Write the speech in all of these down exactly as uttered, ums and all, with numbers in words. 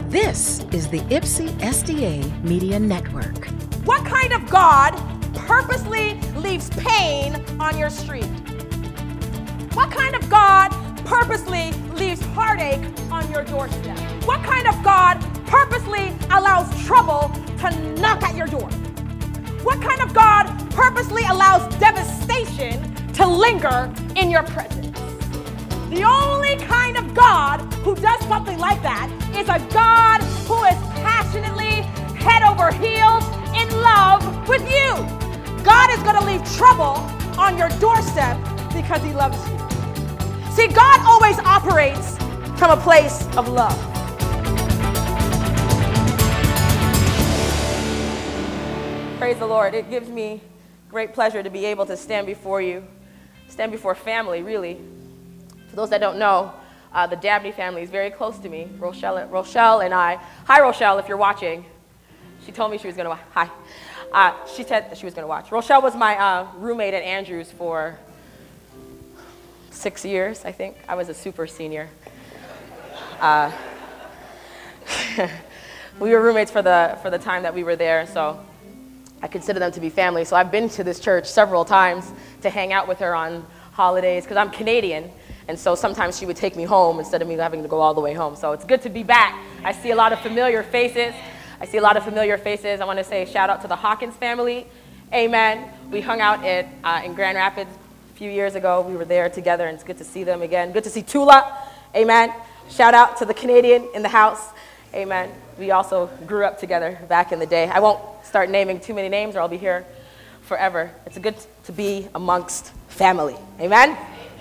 This is the Ipsy S D A Media Network. What kind of God purposely leaves pain on your street? What kind of God purposely leaves heartache on your doorstep? What kind of God purposely allows trouble to knock at your door? What kind of God purposely allows devastation to linger in your presence? The only kind of God who does something like that is a God who is passionately head over heels in love with you. God is going to leave trouble on your doorstep because he loves you. See, God always operates from a place of love. Praise the Lord. It gives me great pleasure to be able to stand before you, stand before family, really. For those that don't know, uh, the Dabney family is very close to me. Rochelle, Rochelle and I. Hi, Rochelle, if you're watching. She told me she was going to watch. Hi. Uh, she said that she was going to watch. Rochelle was my uh, roommate at Andrews for six years, I think. I was a super senior. Uh, we were roommates for the, for the time that we were there, so I consider them to be family. So I've been to this church several times to hang out with her on holidays, because I'm Canadian. And so sometimes she would take me home instead of me having to go all the way home. So it's good to be back. I see a lot of familiar faces. I see a lot of familiar faces. I want to say shout out to the Hawkins family. Amen. We hung out at, uh, in Grand Rapids a few years ago. We were there together, and it's good to see them again. Good to see Tula. Amen. Shout out to the Canadian in the house. Amen. We also grew up together back in the day. I won't start naming too many names or I'll be here forever. It's good to be amongst family. Amen.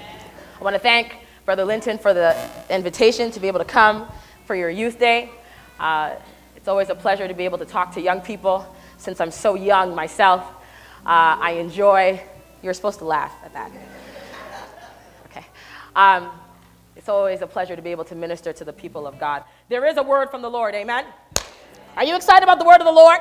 I want to thank Brother Linton for the invitation to be able to come for your youth day. Uh, it's always a pleasure to be able to talk to young people. Since I'm so young myself, uh, I enjoy, you're supposed to laugh at that. Okay. Um, it's always a pleasure to be able to minister to the people of God. There is a word from the Lord, amen? Are you excited about the word of the Lord?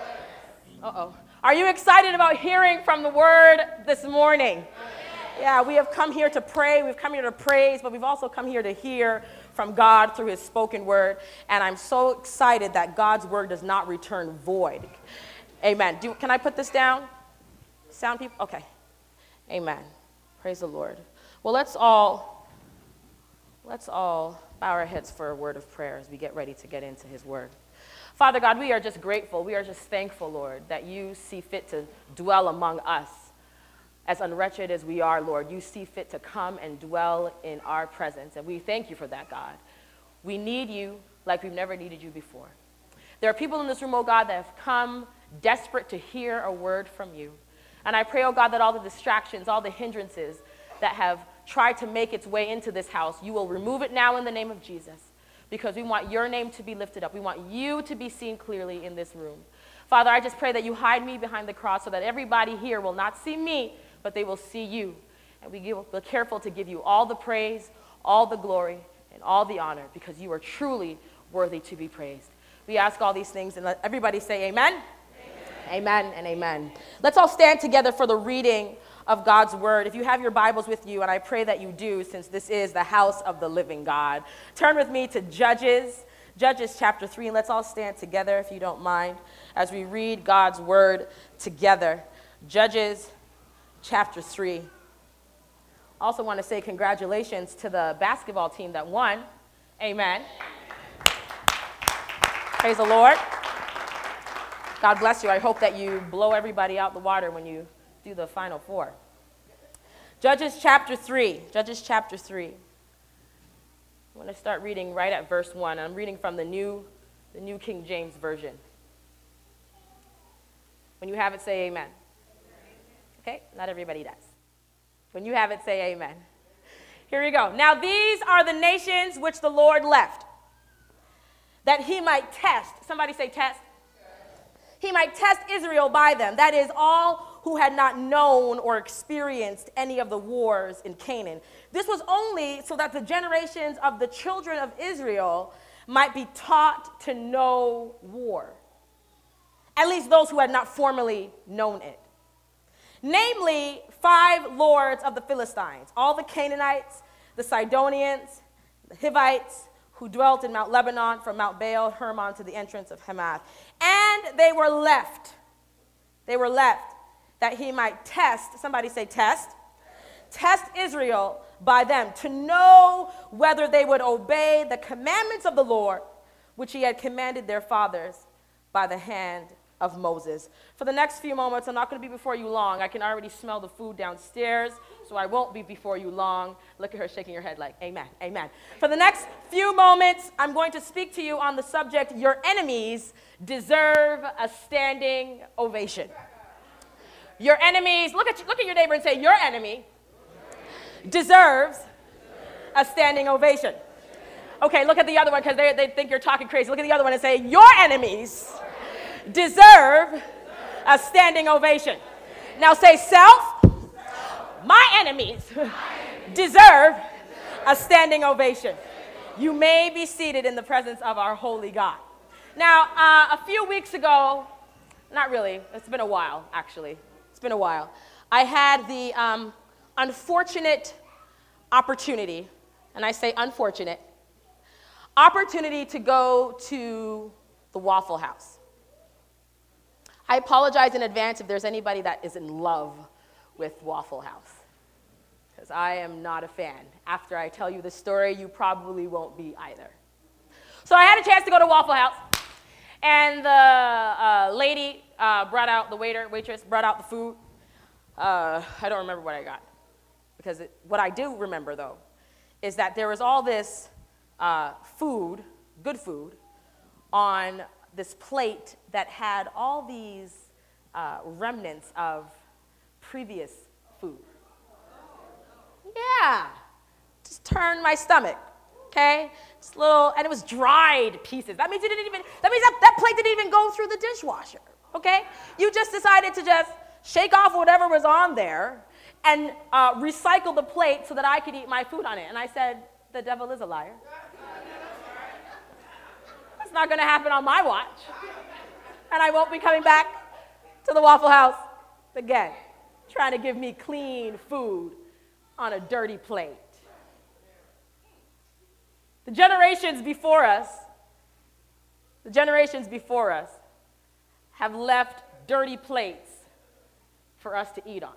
Uh-oh. Are you excited about hearing from the word this morning? Yeah, we have come here to pray, we've come here to praise, but we've also come here to hear from God through his spoken word. And I'm so excited that God's word does not return void. Amen. Do, can I put this down? Sound people? Okay. Amen. Praise the Lord. Well, let's all, let's all bow our heads for a word of prayer as we get ready to get into his word. Father God, we are just grateful. We are just thankful, Lord, that you see fit to dwell among us. As unwretched as we are, Lord, you see fit to come and dwell in our presence. And we thank you for that, God. We need you like we've never needed you before. There are people in this room, oh God, that have come desperate to hear a word from you. And I pray, oh God, that all the distractions, all the hindrances that have tried to make its way into this house, you will remove it now in the name of Jesus. Because we want your name to be lifted up. We want you to be seen clearly in this room. Father, I just pray that you hide me behind the cross so that everybody here will not see me, but they will see you. And we give, we're careful to give you all the praise, all the glory, and all the honor, because you are truly worthy to be praised. We ask all these things, and let everybody say amen. Amen, amen and amen. Let's all stand together for the reading of God's word. If you have your Bibles with you, and I pray that you do, since this is the house of the living God, turn with me to Judges, Judges chapter three, and let's all stand together, if you don't mind, as we read God's word together. Judges chapter three. Also want to say congratulations to the basketball team that won. Amen. Praise the Lord. God bless you. I hope that you blow everybody out the water when you do the Final Four. Judges chapter three. Judges chapter three. I want to start reading right at verse one. I'm reading from the new, the New King James Version. When you have it, say amen. Okay, not everybody does. When you have it, say amen. Here we go. Now these are the nations which the Lord left, that he might test. Somebody say test. He might test Israel by them. That is, all who had not known or experienced any of the wars in Canaan. This was only so that the generations of the children of Israel might be taught to know war. At least those who had not formerly known it. Namely, five lords of the Philistines, all the Canaanites, the Sidonians, the Hivites, who dwelt in Mount Lebanon, from Mount Baal Hermon to the entrance of Hamath. And they were left, they were left, that he might test, somebody say test, test Israel by them, to know whether they would obey the commandments of the Lord, which he had commanded their fathers by the hand of Moses. For the next few moments, I'm not going to be before you long. I can already smell the food downstairs, so I won't be before you long. Look at her shaking her head like, amen, amen. For the next few moments, I'm going to speak to you on the subject, your enemies deserve a standing ovation. Your enemies, look at, you, look at your neighbor and say, your enemy deserves a standing ovation. Okay, look at the other one because they, they think you're talking crazy. Look at the other one and say, your enemies deserve a standing ovation. Now say, self, my enemies deserve a standing ovation. You may be seated in the presence of our holy God. Now, uh, a few weeks ago, not really, it's been a while, actually. It's been a while. I had the um, unfortunate opportunity, and I say unfortunate, opportunity to go to the Waffle House. I apologize in advance if there's anybody that is in love with Waffle House, because I am not a fan. After I tell you the story, you probably won't be either. So I had a chance to go to Waffle House, and the uh, lady uh, brought out, the waiter, waitress brought out the food. Uh, I don't remember what I got, because it, what I do remember, though, is that there was all this uh, food, good food, on this plate that had all these uh, remnants of previous food. Yeah, just turned my stomach, okay? Just little, and it was dried pieces. That means you didn't even, that means that, that plate didn't even go through the dishwasher, okay? You just decided to just shake off whatever was on there and uh, recycle the plate so that I could eat my food on it. And I said, the devil is a liar. It's not going to happen on my watch. And I won't be coming back to the Waffle House again, trying to give me clean food on a dirty plate. The generations before us, the generations before us have left dirty plates for us to eat on.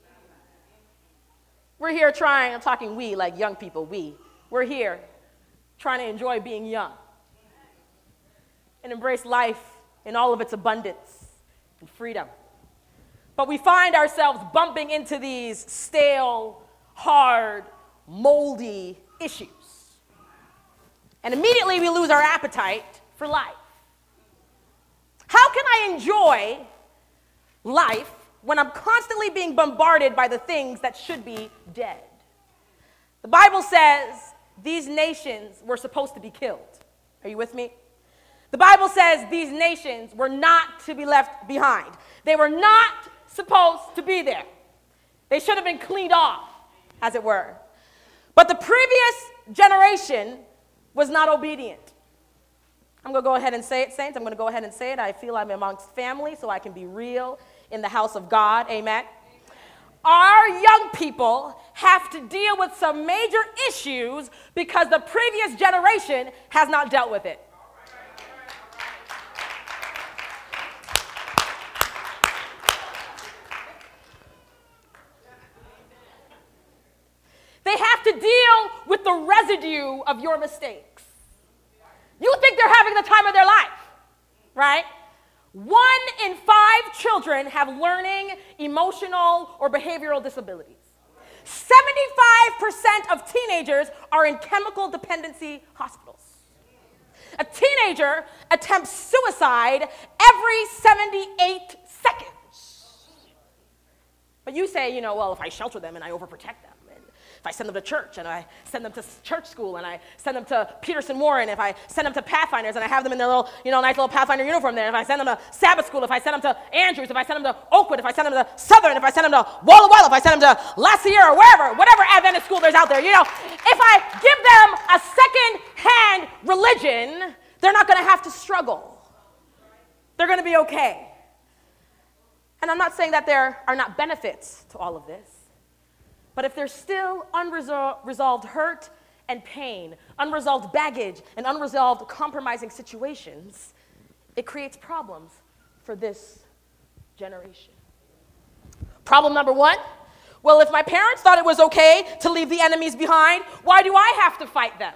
We're here trying, I'm talking we, like young people, we. We're here trying to enjoy being young and embrace life in all of its abundance and freedom. But we find ourselves bumping into these stale, hard, moldy issues. And immediately we lose our appetite for life. How can I enjoy life when I'm constantly being bombarded by the things that should be dead? The Bible says these nations were supposed to be killed. Are you with me? The Bible says these nations were not to be left behind. They were not supposed to be there. They should have been cleaned off, as it were. But the previous generation was not obedient. I'm going to go ahead and say it, saints. I'm going to go ahead and say it. I feel I'm amongst family, so I can be real in the house of God. Amen. Our young people have to deal with some major issues because the previous generation has not dealt with it. They have to deal with the residue of your mistakes. You think they're having the time of their life, right? One in five children have learning, emotional, or behavioral disabilities. seventy-five percent of teenagers are in chemical dependency hospitals. A teenager attempts suicide every seventy-eight seconds. But you say, you know, well, if I shelter them and I overprotect them, if I send them to church and I send them to church school and I send them to Peterson Warren, if I send them to Pathfinders and I have them in their little, you know, nice little Pathfinder uniform there, if I send them to Sabbath school, if I send them to Andrews, if I send them to Oakwood, if I send them to Southern, if I send them to Walla Walla, if I send them to La Sierra, wherever, whatever Adventist school there's out there, you know, if I give them a second-hand religion, they're not going to have to struggle. They're going to be okay. And I'm not saying that there are not benefits to all of this. But if there's still unresolved hurt and pain, unresolved baggage, and unresolved compromising situations, it creates problems for this generation. Problem number one, well, if my parents thought it was okay to leave the enemies behind, why do I have to fight them?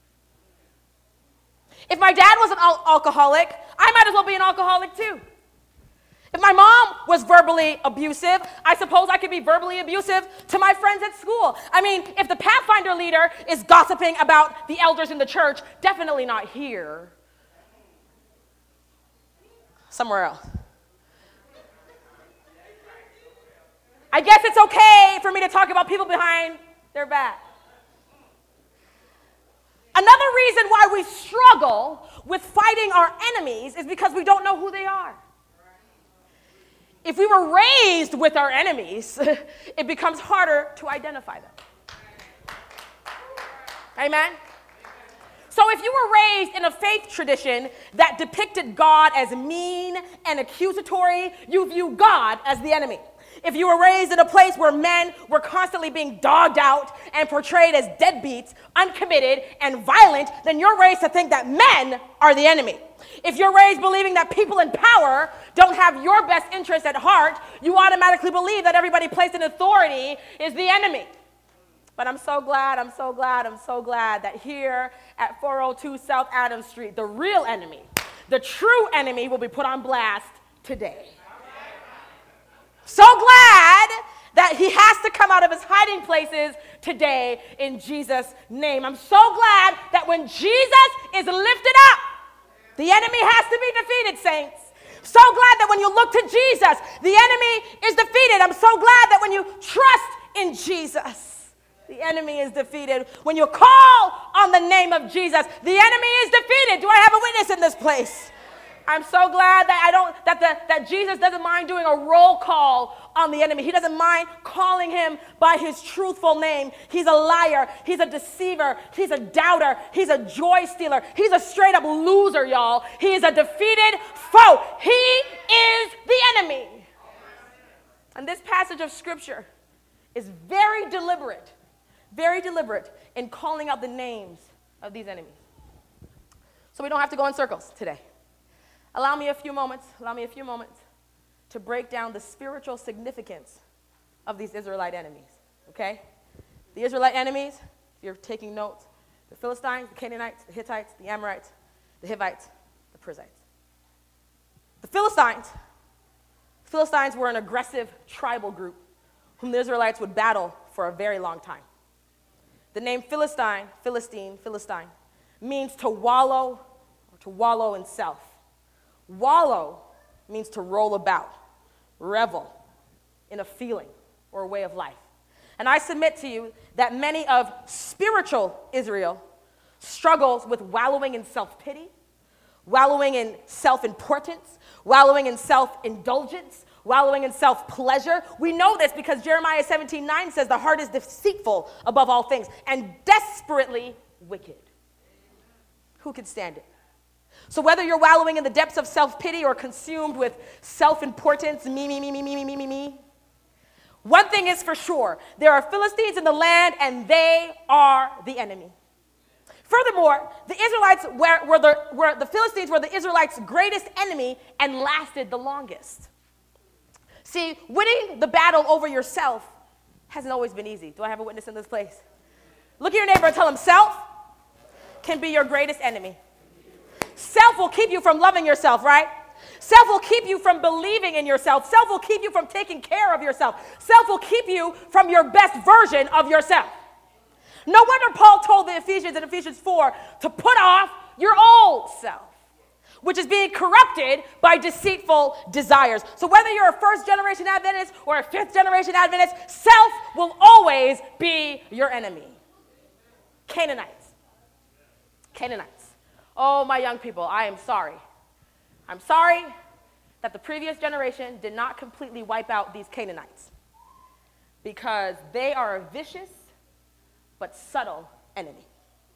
If my dad was an al- alcoholic, I might as well be an alcoholic too. If my mom was verbally abusive, I suppose I could be verbally abusive to my friends at school. I mean, if the Pathfinder leader is gossiping about the elders in the church, definitely not here. Somewhere else. I guess it's okay for me to talk about people behind their back. Another reason why we struggle with fighting our enemies is because we don't know who they are. If we were raised with our enemies, it becomes harder to identify them. Amen? So if you were raised in a faith tradition that depicted God as mean and accusatory, you view God as the enemy. If you were raised in a place where men were constantly being dogged out and portrayed as deadbeats, uncommitted, and violent, then you're raised to think that men are the enemy. If you're raised believing that people in power don't have your best interest at heart, you automatically believe that everybody placed in authority is the enemy. But I'm so glad, I'm so glad, I'm so glad that here at four oh two South Adams Street, the real enemy, the true enemy will be put on blast today. So glad that he has to come out of his hiding places today in Jesus' name. I'm so glad that when Jesus is lifted up, the enemy has to be defeated, saints. So glad that when you look to Jesus, the enemy is defeated. I'm so glad that when you trust in Jesus, the enemy is defeated. When you call on the name of Jesus, the enemy is defeated. Do I have a witness in this place? I'm so glad that I don't that the that Jesus doesn't mind doing a roll call on the enemy. He doesn't mind calling him by his truthful name. He's a liar. He's a deceiver. He's a doubter. He's a joy stealer. He's a straight up loser, y'all. He is a defeated foe. He is the enemy. And this passage of scripture is very deliberate, very deliberate in calling out the names of these enemies. So we don't have to go in circles today. Allow me a few moments, allow me a few moments to break down the spiritual significance of these Israelite enemies, okay? The Israelite enemies, if you're taking notes, the Philistines, the Canaanites, the Hittites, the Amorites, the Hivites, the Perizzites. The Philistines, the Philistines were an aggressive tribal group whom the Israelites would battle for a very long time. The name Philistine, Philistine, Philistine, means to wallow or to wallow in self. Wallow means to roll about, revel in a feeling or a way of life. And I submit to you that many of spiritual Israel struggles with wallowing in self-pity, wallowing in self-importance, wallowing in self-indulgence, wallowing in self-pleasure. We know this because Jeremiah seventeen nine says the heart is deceitful above all things and desperately wicked. Who can stand it? So whether you're wallowing in the depths of self-pity or consumed with self-importance, me, me, me, me, me, me, me, me, me, one thing is for sure, there are Philistines in the land and they are the enemy. Furthermore, the Israelites were, were, the, were the Philistines were the Israelites' greatest enemy and lasted the longest. See, winning the battle over yourself hasn't always been easy. Do I have a witness in this place? Look at your neighbor and tell him, self can be your greatest enemy. Self will keep you from loving yourself, right? Self will keep you from believing in yourself. Self will keep you from taking care of yourself. Self will keep you from your best version of yourself. No wonder Paul told the Ephesians in Ephesians four to put off your old self, which is being corrupted by deceitful desires. So whether you're a first generation Adventist or a fifth generation Adventist, self will always be your enemy. Canaanites. Canaanites. Oh, my young people, I am sorry. I'm sorry that the previous generation did not completely wipe out these Canaanites because they are a vicious but subtle enemy.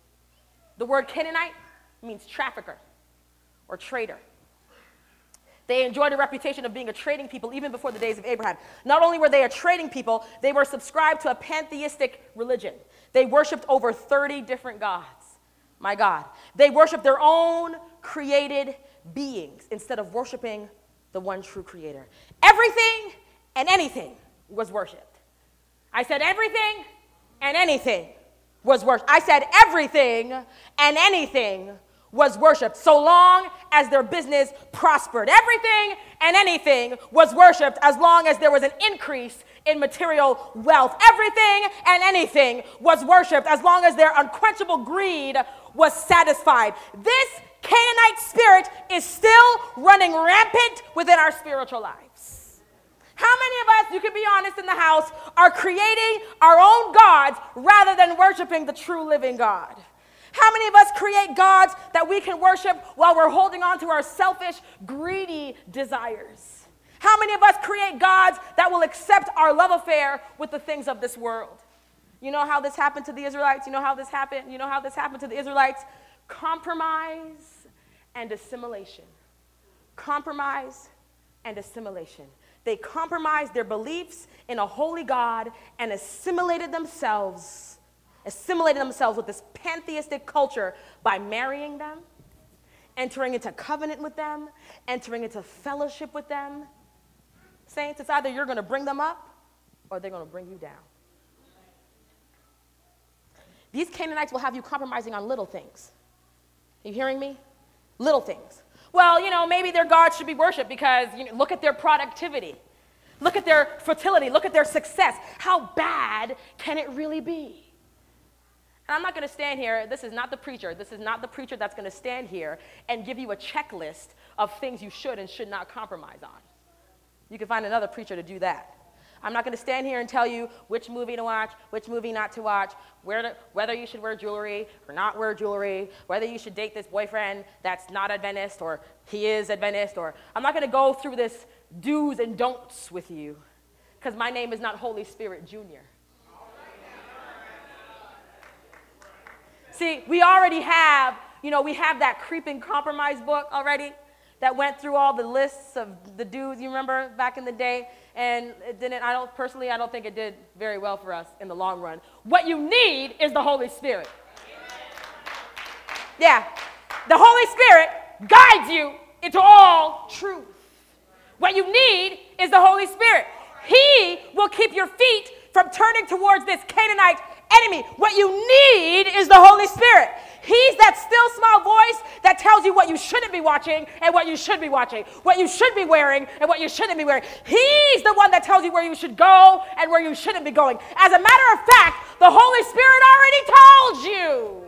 The word Canaanite means trafficker or trader. They enjoyed a reputation of being a trading people even before the days of Abraham. Not only were they a trading people, they were subscribed to a pantheistic religion. They worshiped over thirty different gods. My God. They worshiped their own created beings instead of worshiping the one true creator. Everything and anything was worshiped. I said everything and anything was worshipped. I said everything and anything was worshipped so long as their business prospered. Everything and anything was worshipped as long as there was an increase in material wealth. Everything and anything was worshipped as long as their unquenchable greed was satisfied. This Canaanite spirit is still running rampant within our spiritual lives. How many of us, you can be honest in the house, are creating our own gods rather than worshiping the true living God? How many of us create gods that we can worship while we're holding on to our selfish, greedy desires? How many of us create gods that will accept our love affair with the things of this world? You know how this happened to the Israelites? You know how this happened? You know how this happened to the Israelites? Compromise and assimilation. Compromise and assimilation. They compromised their beliefs in a holy God and assimilated themselves assimilated themselves with this pantheistic culture by marrying them, entering into covenant with them, entering into fellowship with them. Saints, it's either you're going to bring them up or they're going to bring you down. These Canaanites will have you compromising on little things. Are you hearing me? Little things. Well, you know, maybe their God should be worshiped because, you know, look at their productivity. Look at their fertility. Look at their success. How bad can it really be? And I'm not going to stand here. This is not the preacher. This is not the preacher that's going to stand here and give you a checklist of things you should and should not compromise on. You can find another preacher to do that. I'm not going to stand here and tell you which movie to watch, which movie not to watch, where to, whether you should wear jewelry or not wear jewelry, whether you should date this boyfriend that's not Adventist or he is Adventist, or I'm not going to go through this do's and don'ts with you because my name is not Holy Spirit Junior See, we already have, you know, we have that creeping compromise book already that went through all the lists of the dudes, you remember, back in the day, and it didn't, I don't, personally, I don't think it did very well for us in the long run. What you need is the Holy Spirit. Yeah, the Holy Spirit guides you into all truth. What you need is the Holy Spirit. He will keep your feet from turning towards this Canaanite enemy. What you need is the Holy Spirit. He's that still small voice that tells you what you shouldn't be watching and what you should be watching, what you should be wearing and what you shouldn't be wearing. He's the one that tells you where you should go and where you shouldn't be going. As a matter of fact, the Holy Spirit already told you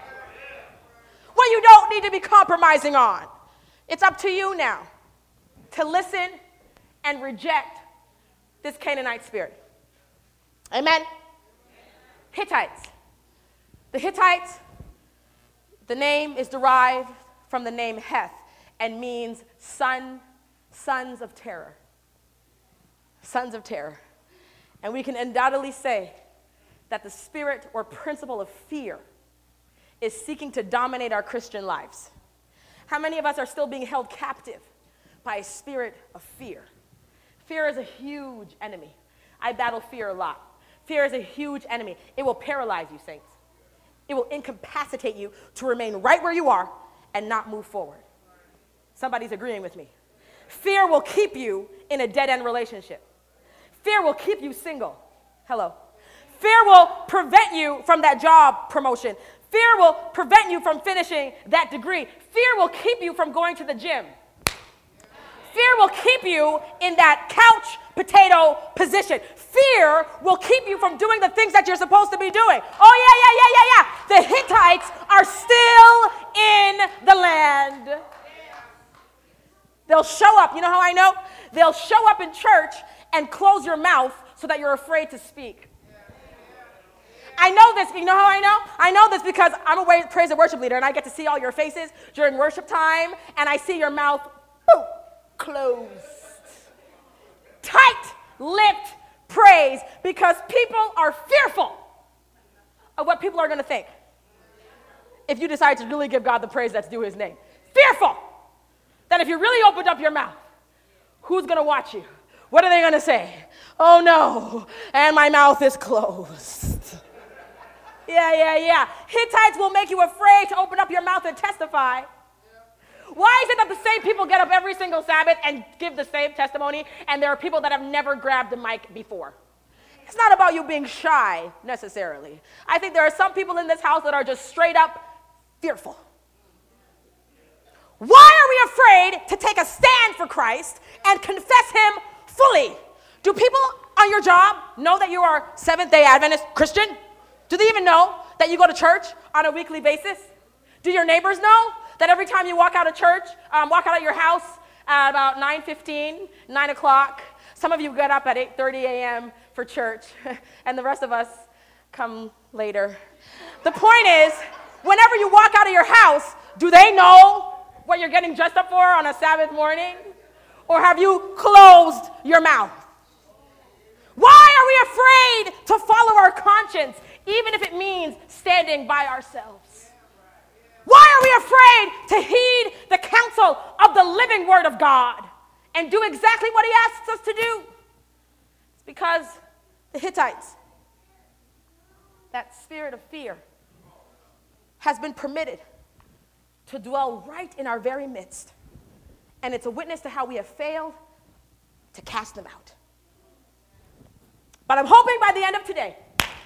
what you don't need to be compromising on. It's up to you now to listen and reject this Canaanite spirit. Amen? Hittites. The Hittites, the name is derived from the name Heth and means son, sons of terror. Sons of terror. And we can undoubtedly say that the spirit or principle of fear is seeking to dominate our Christian lives. How many of us are still being held captive by a spirit of fear? Fear is a huge enemy. I battle fear a lot. Fear is a huge enemy. It will paralyze you, saints. It will incapacitate you to remain right where you are and not move forward. Somebody's agreeing with me. Fear will keep you in a dead-end relationship. Fear will keep you single. Hello. Fear will prevent you from that job promotion. Fear will prevent you from finishing that degree. Fear will keep you from going to the gym. Fear will keep you in that couch potato position. Fear will keep you from doing the things that you're supposed to be doing. Oh, yeah, yeah, yeah, yeah, yeah. The Hittites are still in the land. They'll show up. You know how I know? They'll show up in church and close your mouth so that you're afraid to speak. I know this. You know how I know? I know this because I'm a praise and worship leader, and I get to see all your faces during worship time, and I see your mouth boom, closed. Tight-lipped praise, because people are fearful of what people are going to think if you decide to really give God the praise that's due his name. Fearful that if you really opened up your mouth Who's going to watch you? What are they going to say? Oh, no, and my mouth is closed. Yeah, yeah, yeah. Hittites will make you afraid to open up your mouth and testify. Why is it that the same people get up every single Sabbath and give the same testimony, and there are people that have never grabbed the mic before? It's not about you being shy, necessarily. I think there are some people in this house that are just straight up fearful. Why are we afraid to take a stand for Christ and confess him fully? Do people on your job know that you are Seventh-day Adventist Christian? Do they even know that you go to church on a weekly basis? Do your neighbors know that every time you walk out of church, um, walk out of your house at about nine fifteen, nine o'clock, some of you get up at eight thirty a.m. for church, and the rest of us come later. The point is, whenever you walk out of your house, do they know what you're getting dressed up for on a Sabbath morning? Or have you closed your mouth? Why are we afraid to follow our conscience, even if it means standing by ourselves? Why are we afraid to heed the counsel of the living Word of God and do exactly what he asks us to do? It's because the Hittites, that spirit of fear, has been permitted to dwell right in our very midst. And it's a witness to how we have failed to cast them out. But I'm hoping by the end of today,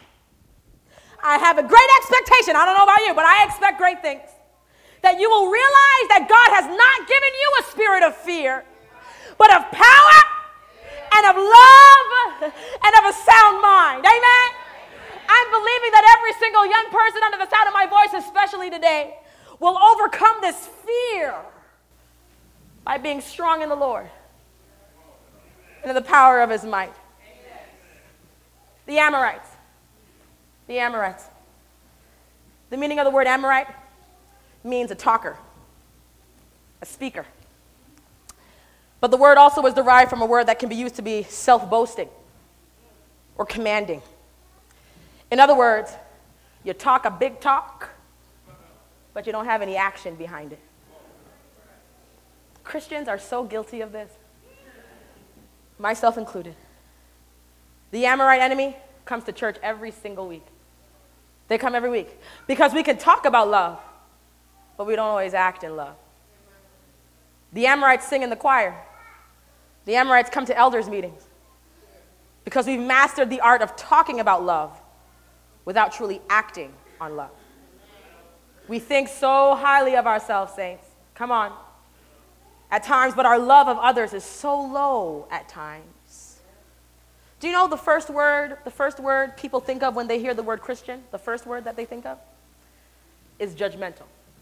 I have a great expectation. I don't know about you, but I expect great things. That you will realize that God has not given you a spirit of fear, but of power and of love and of a sound mind. Amen? I'm believing that every single young person under the sound of my voice, especially today, will overcome this fear by being strong in the Lord and in the power of his might. The Amorites. The Amorites. The meaning of the word Amorite means a talker, a speaker. But the word also is derived from a word that can be used to be self-boasting or commanding. In other words, you talk a big talk, but you don't have any action behind it. Christians are so guilty of this, myself included. The Amorite enemy comes to church every single week. They come every week because we can talk about love, but we don't always act in love. The Amorites sing in the choir. The Amorites come to elders' meetings because we've mastered the art of talking about love without truly acting on love. We think so highly of ourselves, saints. Come on. At times, but our love of others is so low at times. Do you know the first word, the first word people think of when they hear the word Christian? The first word that they think of is judgmental.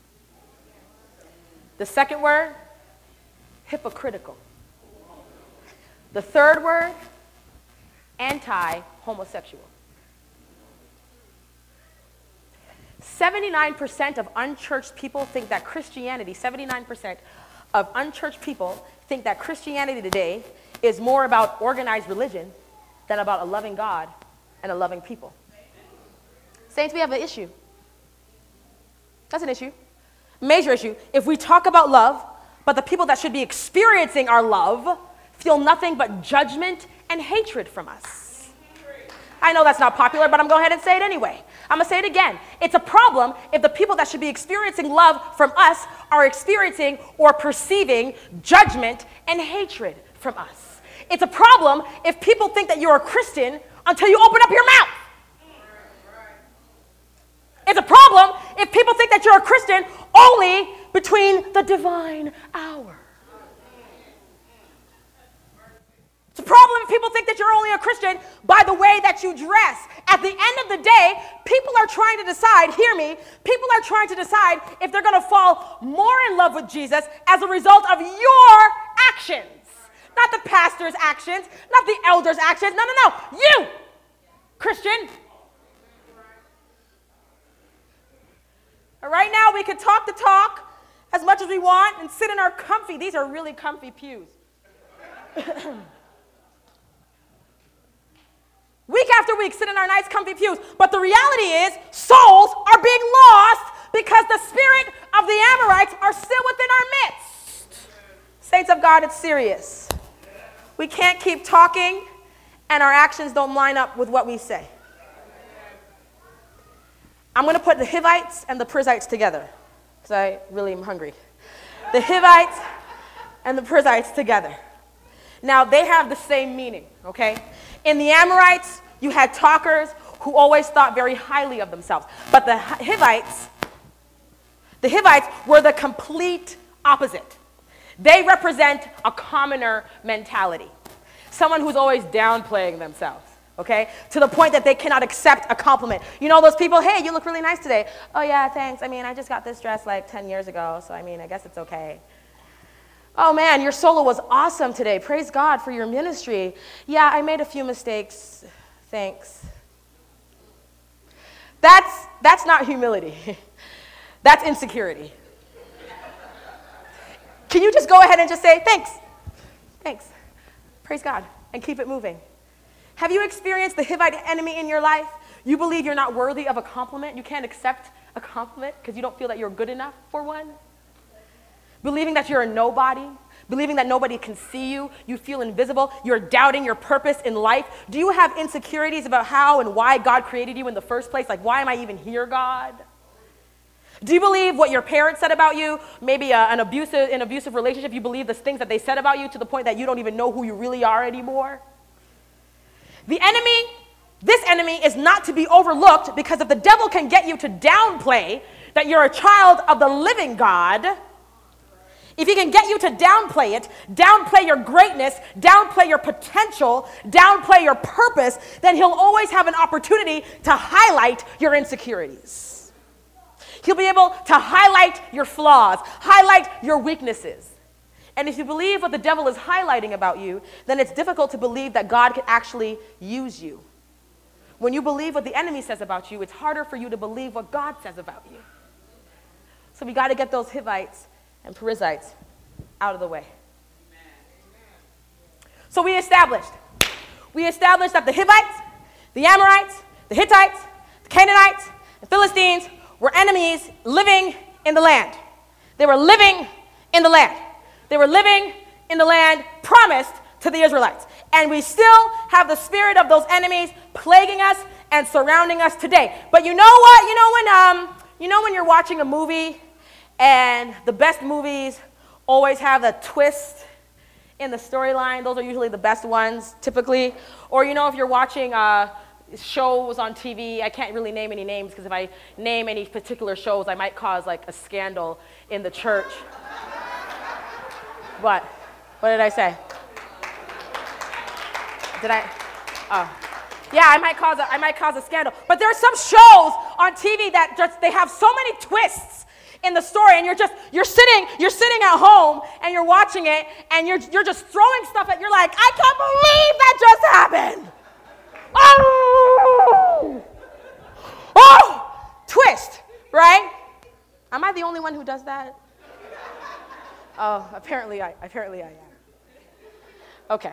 The second word, hypocritical. The third word, anti-homosexual. seventy-nine percent of unchurched people think that Christianity, seventy-nine percent of unchurched people think that Christianity today is more about organized religion than about a loving God and a loving people. Saints, we have an issue. That's an issue. Major issue. If we talk about love, but the people that should be experiencing our love feel nothing but judgment and hatred from us. I know that's not popular, but I'm going to go ahead and say it anyway. I'm going to say it again. It's a problem if the people that should be experiencing love from us are experiencing or perceiving judgment and hatred from us. It's a problem if people think that you're a Christian until you open up your mouth. It's a problem if people think that you're a Christian only between the divine hour. It's a problem if people think that you're only a Christian by the way that you dress. At the end of the day, people are trying to decide, hear me, people are trying to decide if they're going to fall more in love with Jesus as a result of your actions. Not the pastor's actions, not the elder's actions. No, no, no. You, Christian. Right now, we can talk the talk as much as we want and sit in our comfy, these are really comfy pews. Week after week, sit in our nice comfy pews. But the reality is, souls are being lost because the spirit of the Amorites are still within our midst. Saints of God, it's serious. We can't keep talking and our actions don't line up with what we say. I'm going to put the Hivites and the Perizzites together because I really am hungry. The Hivites and the Perizzites together. Now, they have the same meaning, okay? In the Amorites, you had talkers who always thought very highly of themselves. But the Hivites, the Hivites were the complete opposite. They represent a commoner mentality. Someone who's always downplaying themselves, okay? To the point that they cannot accept a compliment. You know those people, hey, you look really nice today. Oh yeah, thanks. I mean, I just got this dress like ten years ago, so I mean, I guess it's okay. Oh man, your solo was awesome today. Praise God for your ministry. Yeah, I made a few mistakes. Thanks. That's, that's not humility. That's insecurity. Can you just go ahead and just say, thanks, thanks, praise God, and keep it moving? Have you experienced the Hivite enemy in your life? You believe you're not worthy of a compliment. You can't accept a compliment because you don't feel that you're good enough for one. Believing that you're a nobody, believing that nobody can see you, you feel invisible, you're doubting your purpose in life. Do you have insecurities about how and why God created you in the first place? Like, why am I even here, God? Do you believe what your parents said about you? Maybe a, an abusive, an abusive relationship, you believe the things that they said about you to the point that you don't even know who you really are anymore? The enemy, this enemy is not to be overlooked because if the devil can get you to downplay that you're a child of the living God, if he can get you to downplay it, downplay your greatness, downplay your potential, downplay your purpose, then he'll always have an opportunity to highlight your insecurities. He'll be able to highlight your flaws, highlight your weaknesses. And if you believe what the devil is highlighting about you, then it's difficult to believe that God can actually use you. When you believe what the enemy says about you, it's harder for you to believe what God says about you. So we got to get those Hivites and Perizzites out of the way. So we established, we established that the Hivites, the Amorites, the Hittites, the Canaanites, the Philistines were enemies living in the land. They were living in the land. They were living in the land promised to the Israelites. And we still have the spirit of those enemies plaguing us and surrounding us today. But you know what? You know when um, you know when you're watching a movie and the best movies always have a twist in the storyline. Those are usually the best ones, typically. Or you know if you're watching uh, shows on T V, I can't really name any names because if I name any particular shows, I might cause like a scandal in the church. What? What did I say? Did I? Oh. Yeah, I might cause a, I might cause a scandal. But there are some shows on T V that just, they have so many twists in the story, and you're just, you're sitting, you're sitting at home, and you're watching it, and you're, you're just throwing stuff at, you're like, I can't believe that just happened. Oh! Oh! Twist, right? Am I the only one who does that? Oh, apparently I, apparently I am. Okay.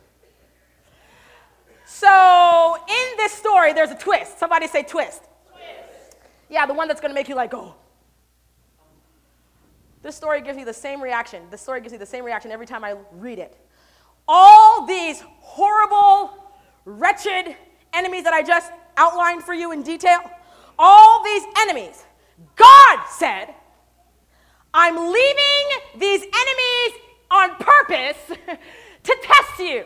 So in this story, there's a twist. Somebody say twist. Twist. Yeah, the one that's going to make you like, oh. This story gives you the same reaction. This story gives you the same reaction every time I read it. All these horrible, wretched enemies that I just outlined for you in detail, all these enemies, God said, I'm leaving these enemies on purpose to test you.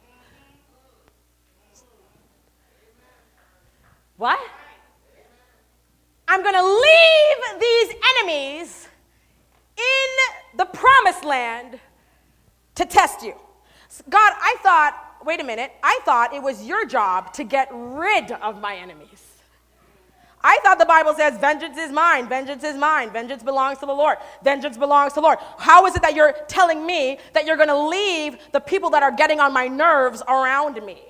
What? I'm going to leave these enemies in the promised land to test you. God, I thought, wait a minute, I thought it was your job to get rid of my enemies. I thought the Bible says, vengeance is mine, vengeance is mine, vengeance belongs to the Lord, vengeance belongs to the Lord. How is it that you're telling me that you're going to leave the people that are getting on my nerves around me?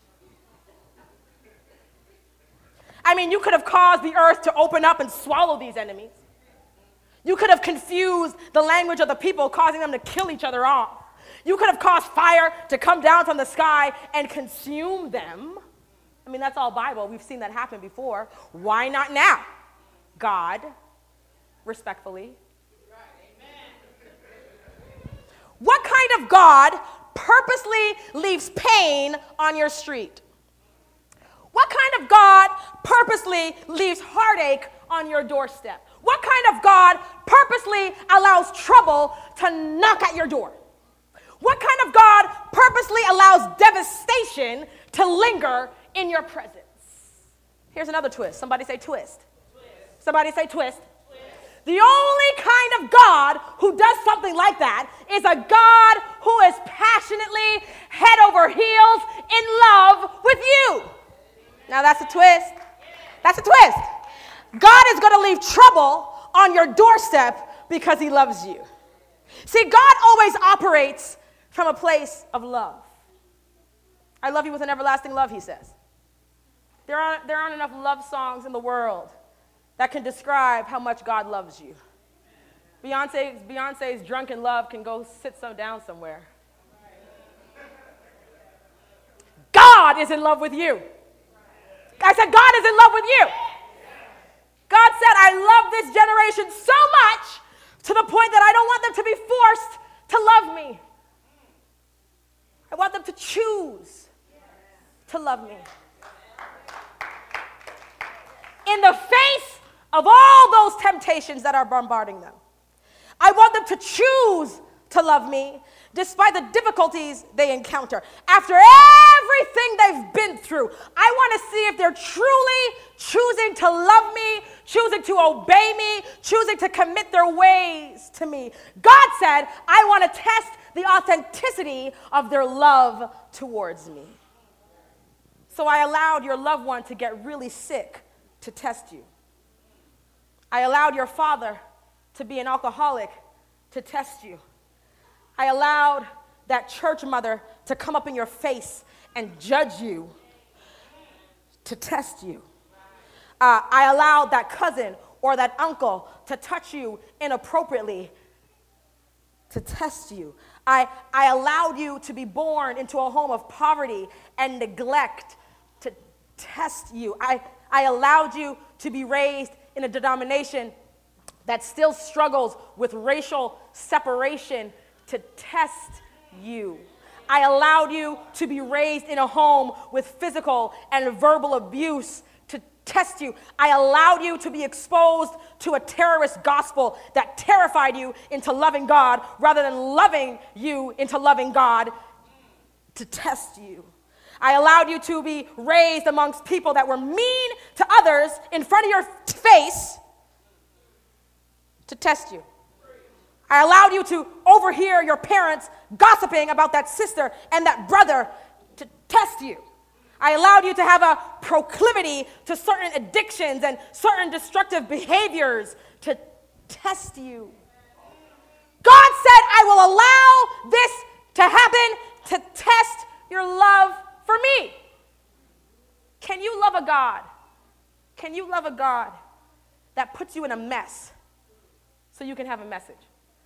I mean, you could have caused the earth to open up and swallow these enemies. You could have confused the language of the people, causing them to kill each other off. You could have caused fire to come down from the sky and consume them. I mean, that's all Bible. We've seen that happen before. Why not now? God, respectfully. What kind of God purposely leaves pain on your street? What kind of God purposely leaves heartache on your doorstep? What kind of God purposely allows trouble to knock at your door? What kind of God purposely allows devastation to linger in your presence? Here's another twist. Somebody say twist. Twist. Somebody say twist. Twist. The only kind of God who does something like that is a God who is passionately head over heels in love with you. Now that's a twist. That's a twist. God is going to leave trouble on your doorstep because he loves you. See, God always operates from a place of love. I love you with an everlasting love, he says. There aren't, there aren't enough love songs in the world that can describe how much God loves you. Beyonce's, Beyonce's Drunken Love can go sit some down somewhere. God is in love with you. I said, God is in love with you. God said, I love this generation so much to the point that I don't want them to be forced to love me. I want them to choose to love me. In the face of all those temptations that are bombarding them, I want them to choose to love me despite the difficulties they encounter. After everything they've been through, I want to see if they're truly choosing to love me, choosing to obey me, choosing to commit their ways to me. God said, I want to test the authenticity of their love towards me. So I allowed your loved one to get really sick to test you. I allowed your father to be an alcoholic to test you. I allowed that church mother to come up in your face and judge you to test you. Uh, I allowed that cousin or that uncle to touch you inappropriately to test you. I, I allowed you to be born into a home of poverty and neglect to test you. I, I allowed you to be raised in a denomination that still struggles with racial separation to test you. I allowed you to be raised in a home with physical and verbal abuse to test you. I allowed you to be exposed to a terrorist gospel that terrified you into loving God rather than loving you into loving God to test you. I allowed you to be raised amongst people that were mean to others in front of your face to test you. I allowed you to overhear your parents gossiping about that sister and that brother to test you. I allowed you to have a proclivity to certain addictions and certain destructive behaviors to test you. God said, I will allow this to happen to test your love for me. Can you love a God? Can you love a God that puts you in a mess so you can have a message?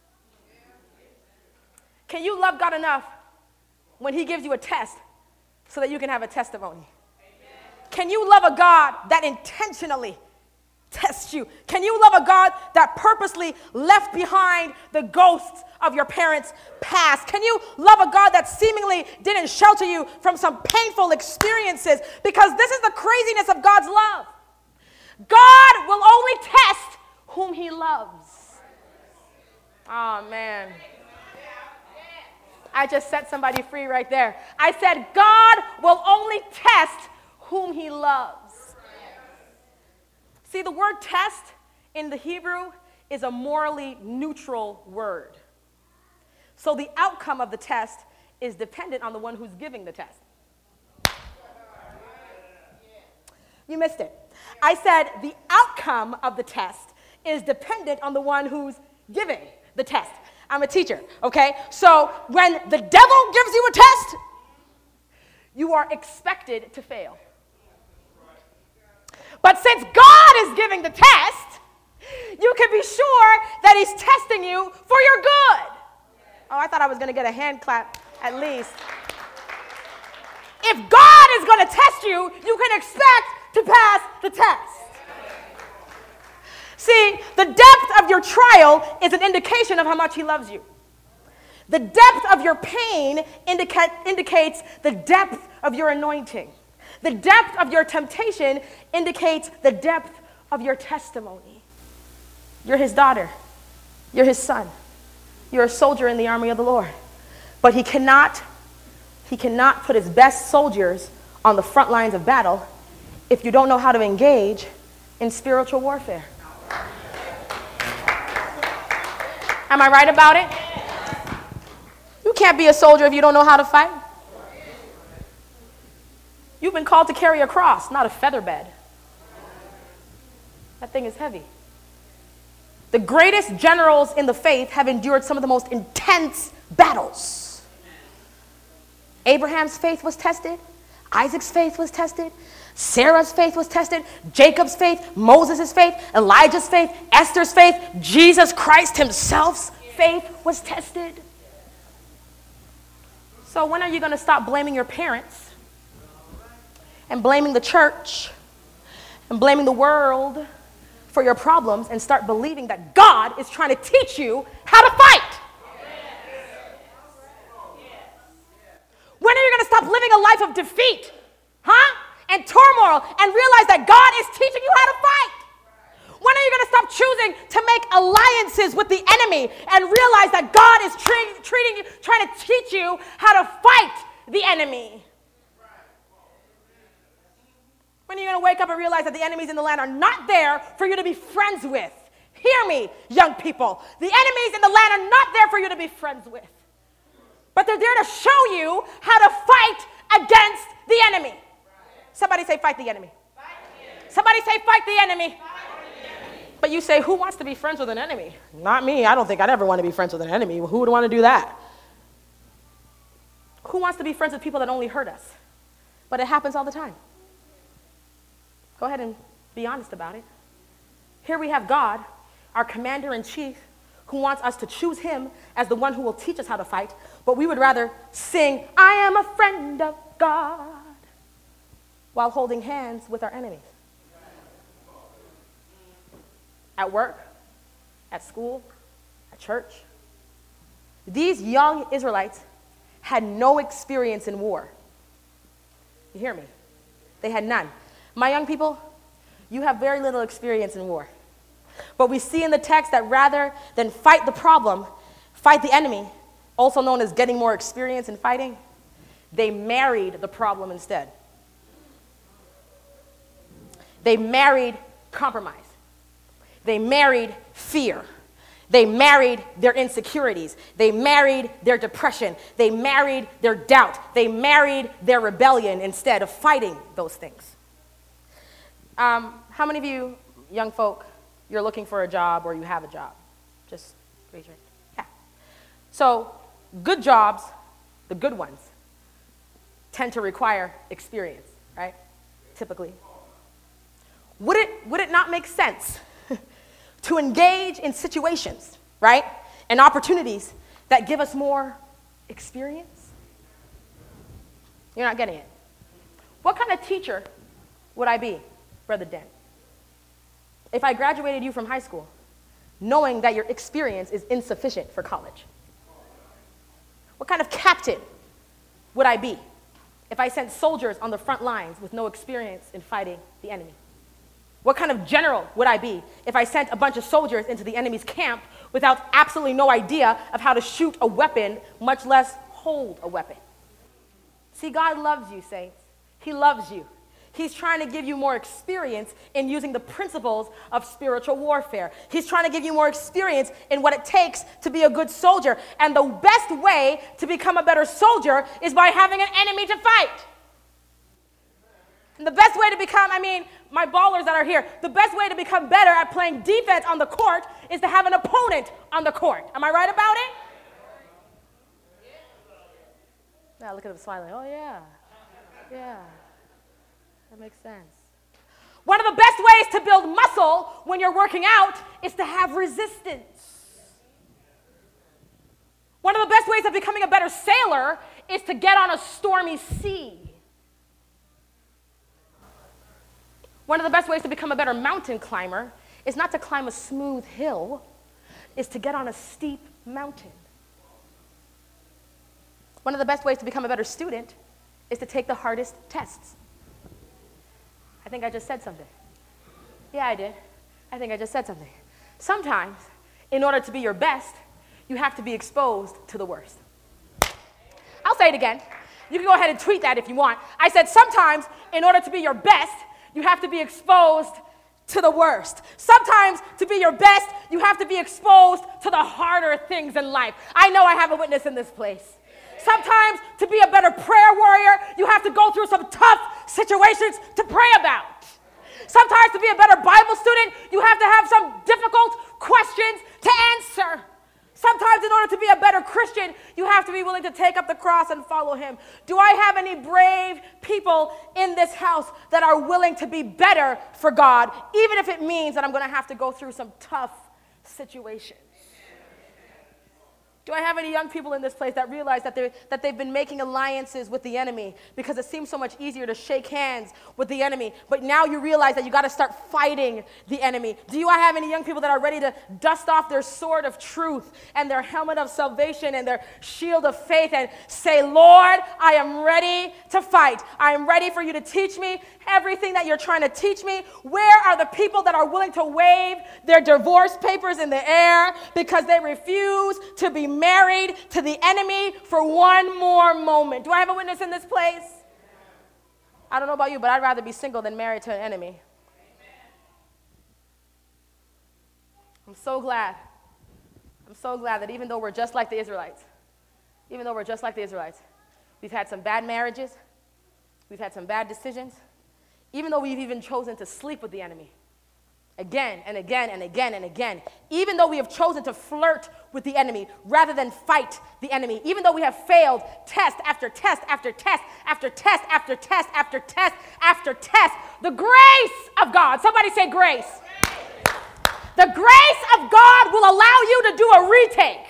Can you love God enough when he gives you a test so that you can have a testimony? Amen. Can you love a God that intentionally tests you? Can you love a God that purposely left behind the ghosts of your parents' past? Can you love a God that seemingly didn't shelter you from some painful experiences? Because this is the craziness of God's love. God will only test whom he loves. Oh, man. I just set somebody free right there. I said, God will only test whom he loves. See, the word test in the Hebrew is a morally neutral word. So the outcome of the test is dependent on the one who's giving the test. You missed it. I said the outcome of the test is dependent on the one who's giving the test. I'm a teacher, okay? So when the devil gives you a test, you are expected to fail. But since God is giving the test, you can be sure that he's testing you for your good. Oh, I thought I was going to get a hand clap at least. If God is going to test you, you can expect to pass the test. See, the depth of your trial is an indication of how much he loves you. The depth of your pain indica- indicates the depth of your anointing. The depth of your temptation indicates the depth of your testimony. You're his daughter. You're his son. You're a soldier in the army of the Lord. But he cannot, he cannot put his best soldiers on the front lines of battle if you don't know how to engage in spiritual warfare. Am I right about it? You can't be a soldier if you don't know how to fight. You've been called to carry a cross, not a feather bed. That thing is heavy. The greatest generals in the faith have endured some of the most intense battles. Abraham's faith was tested. Isaac's faith was tested. Sarah's faith was tested. Jacob's faith, Moses' faith, Elijah's faith, Esther's faith, Jesus Christ himself's faith was tested. So when are you going to stop blaming your parents and blaming the church and blaming the world for your problems and start believing that God is trying to teach you how to fight? When are you going to stop living a life of defeat, huh? And turmoil and realize that God is teaching you how to fight? When are you going to stop choosing to make alliances with the enemy and realize that God is tre- treating you, trying to teach you how to fight the enemy? When are you going to wake up and realize that the enemies in the land are not there for you to be friends with? Hear me, young people. The enemies in the land are not there for you to be friends with. But they're there to show you how to fight against the enemy. Somebody say, fight the enemy. Fight the enemy. Somebody say, fight the enemy. Fight the enemy. But you say, who wants to be friends with an enemy? Not me. I don't think I'd ever want to be friends with an enemy. Who would want to do that? Who wants to be friends with people that only hurt us? But it happens all the time. Go ahead and be honest about it. Here we have God, our commander-in-chief, who wants us to choose him as the one who will teach us how to fight, but we would rather sing, I am a friend of God, while holding hands with our enemies. At work, at school, at church. These young Israelites had no experience in war. You hear me? They had none. My young people, you have very little experience in war. But we see in the text that rather than fight the problem, fight the enemy, also known as getting more experience in fighting, they married the problem instead. They married compromise. They married fear. They married their insecurities. They married their depression. They married their doubt. They married their rebellion instead of fighting those things. Um, how many of you young folk, you're looking for a job or you have a job? Just raise your hand. Yeah. So good jobs, the good ones, tend to require experience, right? Typically. Would it, would it not make sense to engage in situations, right, and opportunities that give us more experience? You're not getting it. What kind of teacher would I be, Brother Dent, if I graduated you from high school knowing that your experience is insufficient for college? What kind of captain would I be if I sent soldiers on the front lines with no experience in fighting the enemy? What kind of general would I be if I sent a bunch of soldiers into the enemy's camp without absolutely no idea of how to shoot a weapon, much less hold a weapon? See, God loves you, saints. He loves you. He's trying to give you more experience in using the principles of spiritual warfare. He's trying to give you more experience in what it takes to be a good soldier. And the best way to become a better soldier is by having an enemy to fight. And the best way to become, I mean, my ballers that are here, the best way to become better at playing defense on the court is to have an opponent on the court. Am I right about it? Now look at them smiling. Oh, yeah. Yeah. That makes sense. One of the best ways to build muscle when you're working out is to have resistance. One of the best ways of becoming a better sailor is to get on a stormy sea. One of the best ways to become a better mountain climber is not to climb a smooth hill, is to get on a steep mountain. One of the best ways to become a better student is to take the hardest tests. I think I just said something. Yeah, I did. I think I just said something. Sometimes, in order to be your best, you have to be exposed to the worst. I'll say it again. You can go ahead and tweet that if you want. I said sometimes, in order to be your best, you have to be exposed to the worst. Sometimes, to be your best, you have to be exposed to the harder things in life. I know I have a witness in this place. Sometimes, to be a better prayer warrior, you have to go through some tough situations to pray about. Sometimes, to be a better Bible student, you have to have some difficult questions to answer. Sometimes, in order to be a better Christian, you have to be willing to take up the cross and follow him. Do I have any brave people in this house that are willing to be better for God, even if it means that I'm going to have to go through some tough situations? Do I have any young people in this place that realize that, that they've been making alliances with the enemy because it seems so much easier to shake hands with the enemy, but now you realize that you got to start fighting the enemy? Do you I have any young people that are ready to dust off their sword of truth and their helmet of salvation and their shield of faith and say, Lord, I am ready to fight. I am ready for you to teach me everything that you're trying to teach me. Where are the people that are willing to wave their divorce papers in the air because they refuse to be married to the enemy for one more moment? Do I have a witness in this place? I don't know about you, but I'd rather be single than married to an enemy. I'm so glad. I'm so glad that even though we're just like the Israelites, even though we're just like the Israelites, we've had some bad marriages, we've had some bad decisions, even though we've even chosen to sleep with the enemy again and again and again and again, even though we have chosen to flirt with the enemy rather than fight the enemy, even though we have failed test after test after test after test after test after test after test, the grace of God, somebody say grace. The grace of God will allow you to do a retake.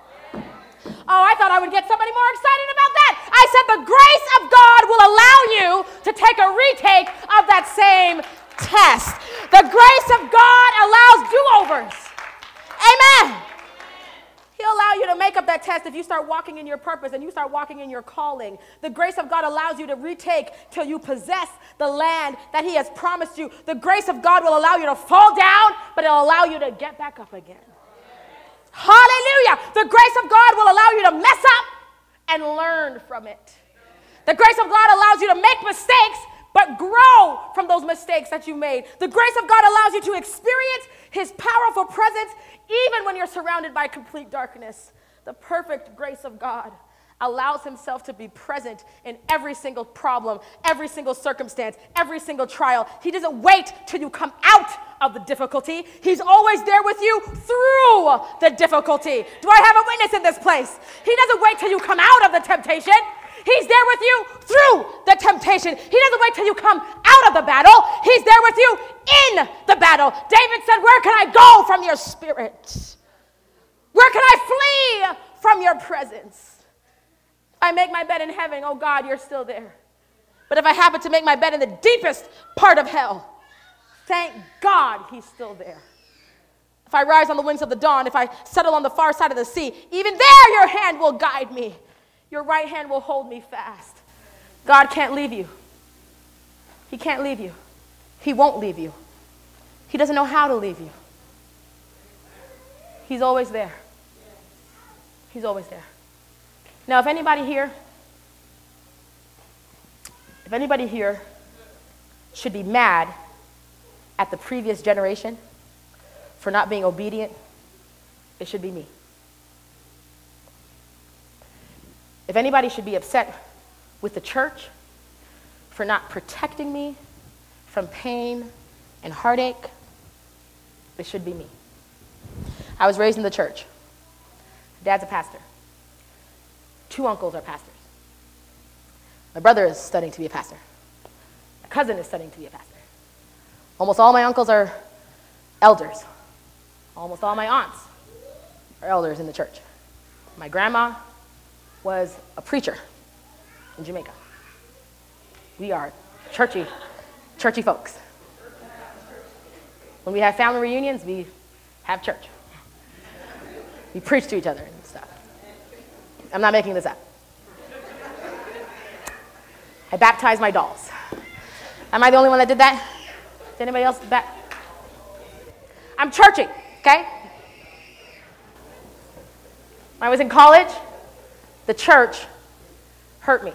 Oh, I thought I would get somebody more excited about that. I said the grace of God will allow you to take a retake of that same test. The grace of God allows do-overs. Amen. He'll allow you to make up that test if you start walking in your purpose and you start walking in your calling. The grace of God allows you to retake till you possess the land that he has promised you. The grace of God will allow you to fall down, but it'll allow you to get back up again. Hallelujah. The grace of God will allow you to mess up and learn from it. The grace of God allows you to make mistakes, but grow from those mistakes that you made. The grace of God allows you to experience his powerful presence even when you're surrounded by complete darkness. The perfect grace of God allows himself to be present in every single problem, every single circumstance, every single trial. He doesn't wait till you come out of the difficulty. He's always there with you through the difficulty. Do I have a witness in this place? He doesn't wait till you come out of the temptation. He's there with you through the temptation. He doesn't wait till you come out of the battle. He's there with you in the battle. David said, where can I go from your spirit? Where can I flee from your presence? I make my bed in heaven, oh God, you're still there. But if I happen to make my bed in the deepest part of hell, thank God he's still there. If I rise on the wings of the dawn, if I settle on the far side of the sea, even there your hand will guide me. Your right hand will hold me fast. God can't leave you. He can't leave you. He won't leave you. He doesn't know how to leave you. He's always there. He's always there. Now, if anybody here, if anybody here should be mad at the previous generation for not being obedient, it should be me. If anybody should be upset with the church for not protecting me from pain and heartache, it should be me. I was raised in the church. Dad's a pastor. Two uncles are pastors. My brother is studying to be a pastor. My cousin is studying to be a pastor. Almost all my uncles are elders. Almost all my aunts are elders in the church. My grandma was a preacher in Jamaica. We are churchy, churchy folks. When we have family reunions, we have church. We preach to each other and stuff. I'm not making this up. I baptized my dolls. Am I the only one that did that? Did anybody else back? I'm churching, okay? When I was in college, the church hurt me.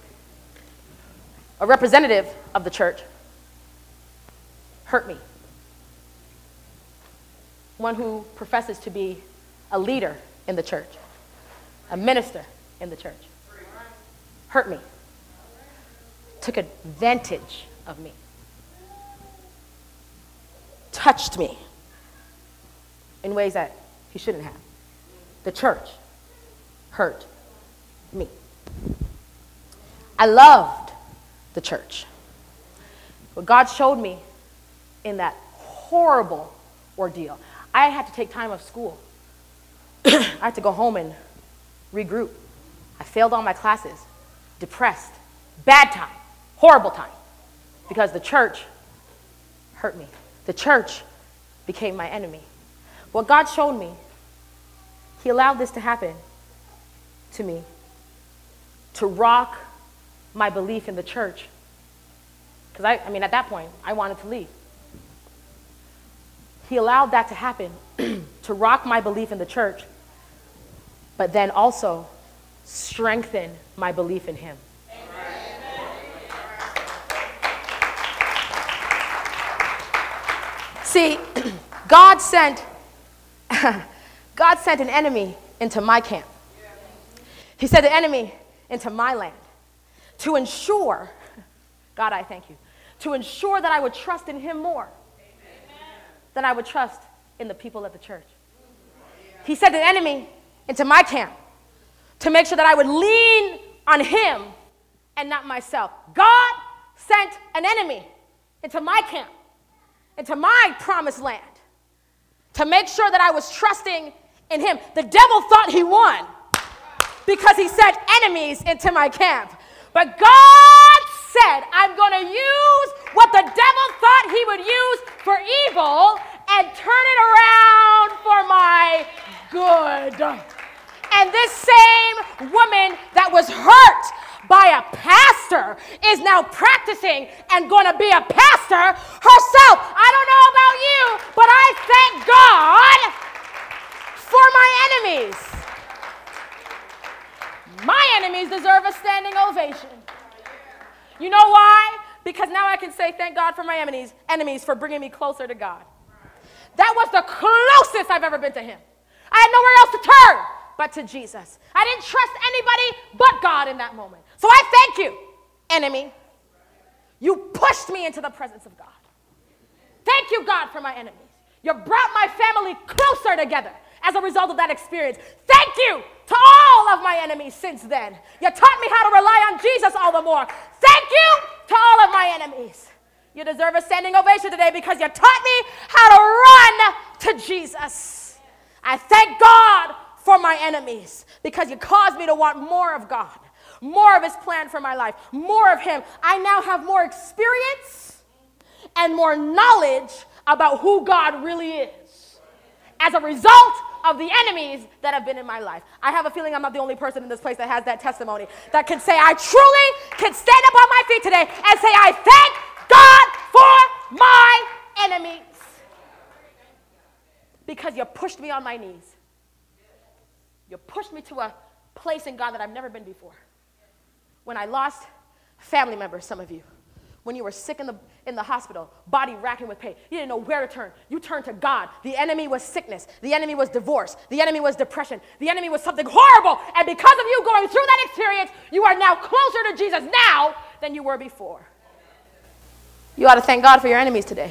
A representative of the church hurt me. One who professes to be a leader in the church, a minister in the church, hurt me, took advantage of me, touched me in ways that he shouldn't have. The church hurt me. I loved the church. What God showed me in that horrible ordeal, I had to take time off school. I had to go home and regroup. I failed all my classes, depressed, bad time, horrible time, because the church hurt me. The church became my enemy. What God showed me, he allowed this to happen to me, to rock my belief in the church. Because I, I mean, at that point, I wanted to leave. He allowed that to happen to rock my belief in the church, but then also strengthen my belief in him. See, God sent, God sent an enemy into my camp. He sent an enemy into my land to ensure, God, I thank you, to ensure that I would trust in him more than I would trust in the people at the church. He sent an enemy into my camp to make sure that I would lean on him and not myself. God sent an enemy into my camp, into my promised land, to make sure that I was trusting in him. The devil thought he won because he sent enemies into my camp. But God said, I'm going to use what the devil thought he would use for evil and turn it around for my good. And this same woman that was hurt by a pastor is now practicing and going to be a pastor herself. I don't know about you, but I thank God for my enemies. My enemies deserve a standing ovation. You know why? Because now I can say thank God for my enemies, enemies for bringing me closer to God. That was the closest I've ever been to him. I had nowhere else to turn but to Jesus. I didn't trust anybody but God in that moment. So I thank you, enemy. You pushed me into the presence of God. Thank you, God, for my enemies. You brought my family closer together as a result of that experience. Thank you to all of my enemies since then. You taught me how to rely on Jesus all the more. Thank you to all of my enemies. You deserve a standing ovation today because you taught me how to run to Jesus. I thank God for my enemies because you caused me to want more of God, more of his plan for my life, more of him. I now have more experience and more knowledge about who God really is as a result of the enemies that have been in my life. I have a feeling I'm not the only person in this place that has that testimony, that can say, I truly can stand up on my feet today and say, I thank God for my enemies. Because you pushed me on my knees. You pushed me to a place in God that I've never been before. When I lost family members, some of you, when you were sick in the, in the hospital, body racking with pain, you didn't know where to turn. You turned to God. The enemy was sickness. The enemy was divorce. The enemy was depression. The enemy was something horrible. And because of you going through that experience, you are now closer to Jesus now than you were before. You ought to thank God for your enemies today.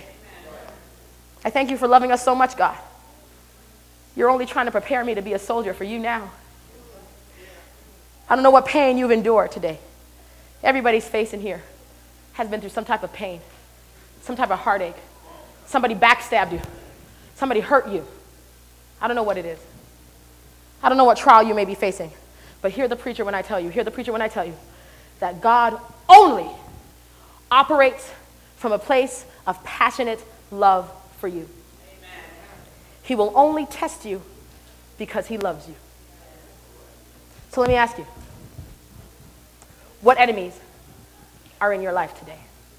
I thank you for loving us so much, God. You're only trying to prepare me to be a soldier for you now. I don't know what pain you've endured today. Everybody's face in here has been through some type of pain, some type of heartache. Somebody backstabbed you. Somebody hurt you. I don't know what it is. I don't know what trial you may be facing. But hear the preacher when I tell you, hear the preacher when I tell you that God only operates from a place of passionate love for you. Amen. He will only test you because he loves you. So let me ask you, what enemies are in your life today?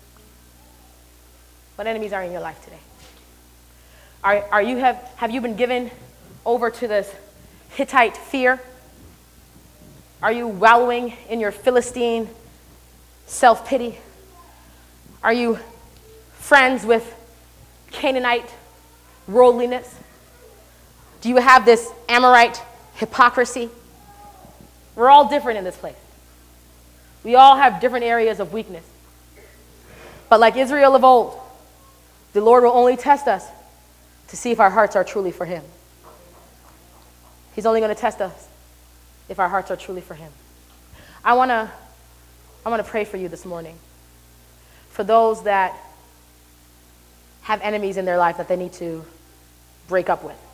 What enemies are in your life today? Are, are you have, have you been given over to this Hittite fear? Are you wallowing in your Philistine self-pity? Are you friends with Canaanite worldliness? Do you have this Amorite hypocrisy? We're all different in this place. We all have different areas of weakness. But like Israel of old, the Lord will only test us to see if our hearts are truly for him. He's only going to test us if our hearts are truly for him. I want to I want to pray for you this morning. For those that have enemies in their life that they need to break up with.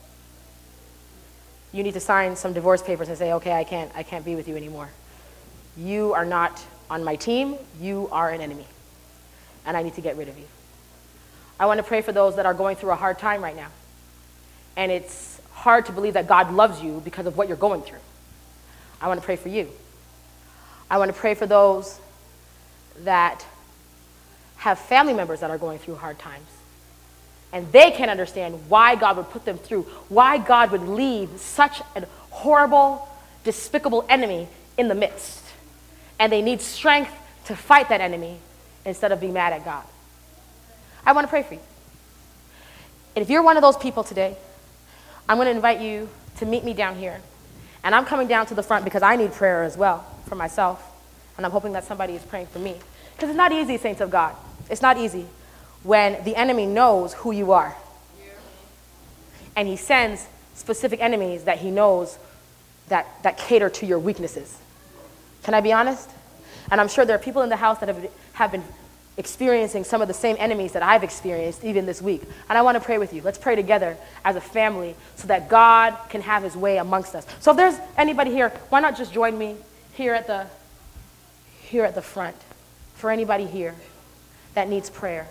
You need to sign some divorce papers and say, okay, I can't, I can't be with you anymore. You are not on my team. You are an enemy. And I need to get rid of you. I want to pray for those that are going through a hard time right now. And it's hard to believe that God loves you because of what you're going through. I want to pray for you. I want to pray for those that have family members that are going through hard times. And they can't understand why God would put them through, why God would leave such a horrible, despicable enemy in the midst. And they need strength to fight that enemy instead of being mad at God. I want to pray for you. And if you're one of those people today, I'm going to invite you to meet me down here. And I'm coming down to the front because I need prayer as well for myself. And I'm hoping that somebody is praying for me. Because it's not easy, saints of God. It's not easy when the enemy knows who you are. And he sends specific enemies that he knows that, that cater to your weaknesses. Can I be honest? And I'm sure there are people in the house that have, have been experiencing some of the same enemies that I've experienced even this week. And I want to pray with you. Let's pray together as a family so that God can have his way amongst us. So if there's anybody here, why not just join me here at the, here at the front? For anybody here that needs prayer.